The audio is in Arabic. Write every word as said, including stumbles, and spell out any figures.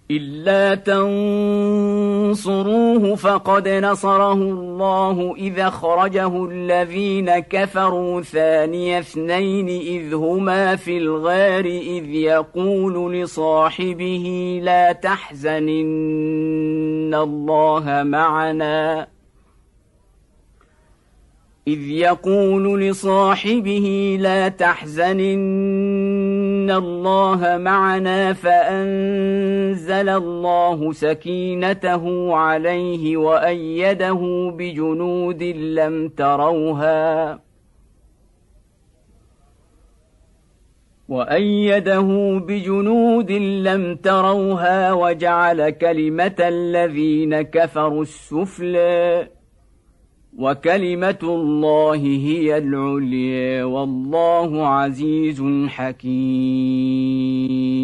إلا تنصروه فقد نصره الله إذ أخرجه الذين كفروا ثاني اثنين إذ هما في الغار إذ يقول لصاحبه لا تحزن إن الله معنا إذ يقول لصاحبه لا تحزن إن الله معنا فأنزل الله سكينته عليه وأيده بجنود لم تروها وأيده بجنود لم تروها وجعل كلمة الذين كفروا السفلى وكلمة الله هي العليا والله عزيز حكيم.